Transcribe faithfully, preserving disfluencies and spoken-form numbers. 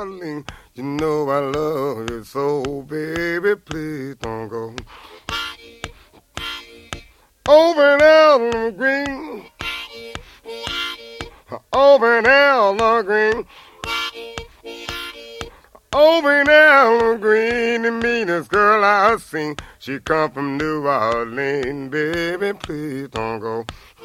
Orleans. You know I love you so, baby, please don't go. Over in Elm Green, over in Elm Green, over in Elm Green, the meanest girl I've seen. She come from New Orleans, baby, please don't go.